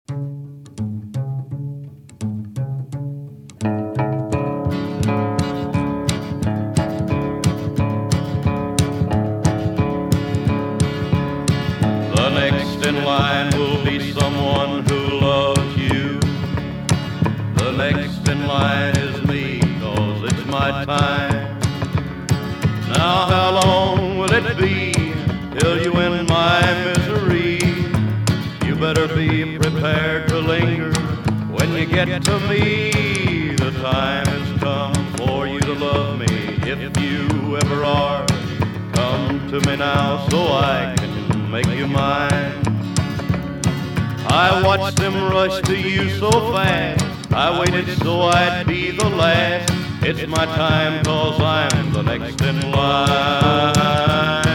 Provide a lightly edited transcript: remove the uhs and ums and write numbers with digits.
The next in line will be someone who loves you. The next in line is me, 'cause it's my time. Now how long will it be till you end my misery? You better be prepared to linger when you get to me. The time has come for you to love me, if you ever are. Come to me now so I can make you mine. I watched them rush to you so fast, I waited so I'd be the last. It's my time 'cause I'm the next in line.